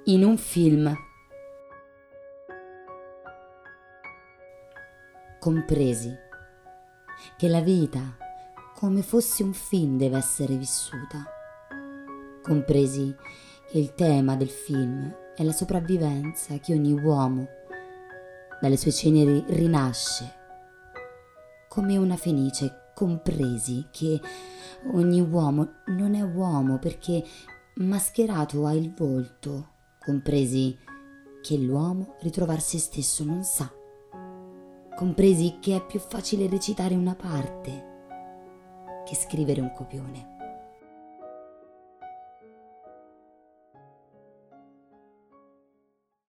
In un film, compresi che la vita, come fosse un film, deve essere vissuta, compresi che il tema del film è la sopravvivenza, che ogni uomo dalle sue ceneri rinasce come una fenice, compresi che ogni uomo non è uomo perché mascherato ha il volto, compresi che l'uomo ritrovar se stesso non sa, compresi che è più facile recitare una parte che scrivere un copione.